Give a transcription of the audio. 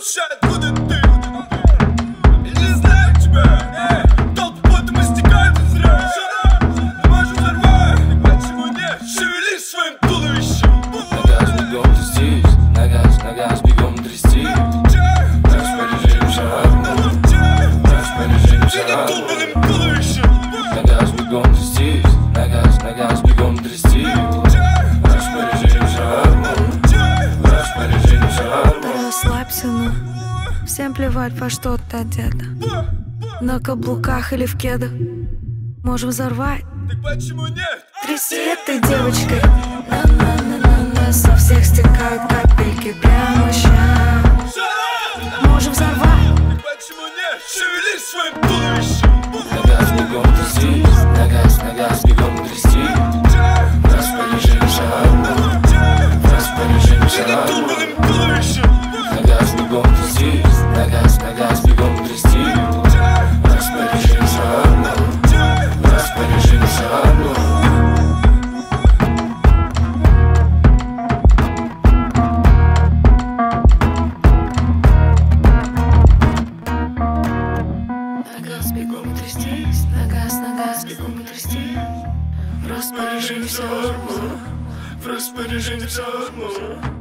Слушай, откуда ты? Я не знаю тебя. Толпы потом истекают зря. Можем взорвать, почему нет? Шевели своим туловищем. На газ бегом трястись, на газ бегом трясти. Распоряжение шарму, распоряжение шарму. На газ бегом трястись, на газ бегом трясти. Распоряжение шарму, распоряжение шарму. Расслабься, ну, всем плевать, во что ты одета. На каблуках или в кедах можем взорвать. Так почему нет? Тряси этой девочкой. На-на-на-на-на, со всех стекают капельки прямо щас. Можем взорвать. Так почему нет? Шевели своим туловищем. На газ бегом трястись, на газ бегом трясти. Распоряжение шарму, распоряжение шарму. На газ бегом трястись, на газ бегом трясти. Распоряжение шарму, распоряжение шарму. На газ бегом трястись, на газ бегом трясти. В распоряжении шарму, В распоряжении шарму.